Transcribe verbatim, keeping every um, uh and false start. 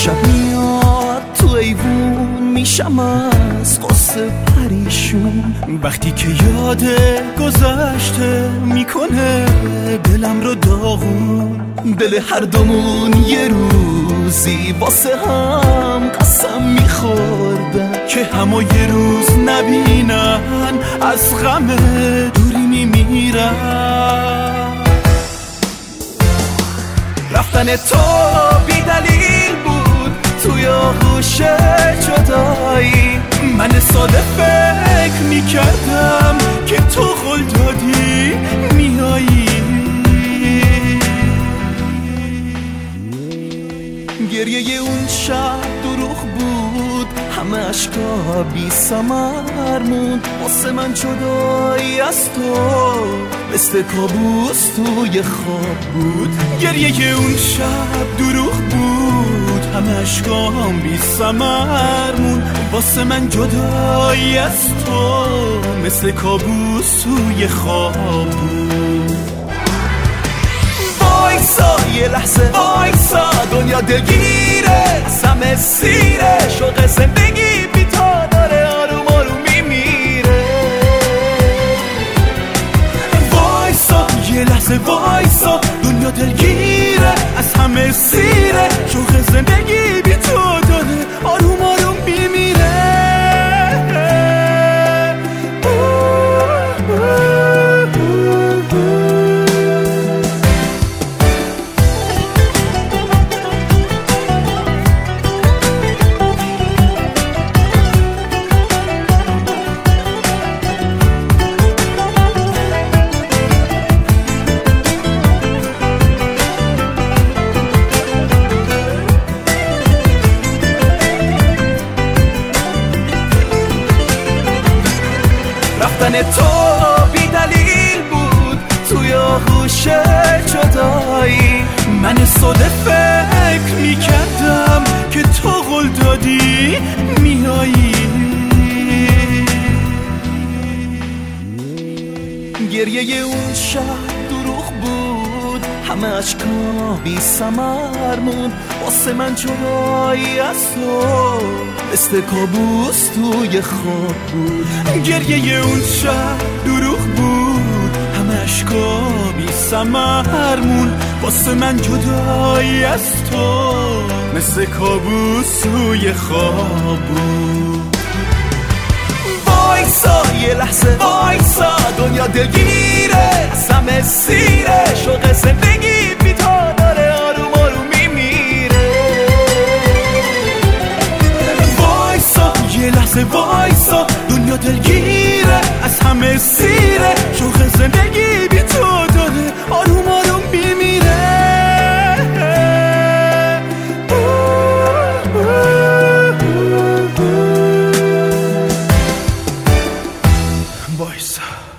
شب میاد تو ایوون میشم از قصه پریشون، وقتی که یاد گذشته میکنه دلم رو داغون. دل هر دومون یه روزی واسه هم قسم میخوردن که همه یه روز نبینن، از غم دوری میمیرن. رفتن تو بی دلیل بود توی آغوش جدایی، من ساده فکر میکردم که تو قول دادی میایی. گریه اون شب دروغ بود، همه عشقا بی ثمر موند. واسه من جدایی از تو مثل کابوس توی خواب بود. گریه اون شب دروغ بود، همه عشقام بی ثمر موند. واسه من جدایی از تو مثل کابوس توی خواب بود. وایسا یه لحظه وایسا، دنیا دلگیره سم سیره، شوق زندگی بی تو داره آروم آروم میمیره. وایسا یه لحظه وایسا، دنیا دلگیره از همه سیره، شوق زندگی بی تو داره آروم آروم میمیره. رفتن تو بی دلیل بود توی آغوش جدایی، من ساده فکر میکردم که تو قول دادی میایی. گریه اون شب دروغ بود، همه عشقا بی ثمر موند. واسه من جدایی از تو مثل کابوس توی خواب بود. گریه اون شب دروغ بود، همه عشقا بی ثمر موند. واسه من جدایی از تو مثل کابوس توی خواب بود. وایسا یه لحظه وایسا، دنیا دلگیره سم سیره، شوق زندگی بی تو داره آروم آروم میمیره. وایسا یه لحظه وایسا، دنیا دلگیره از همه سیره، شوق زندگی بی تو داره آروم آروم میمیره. وایسا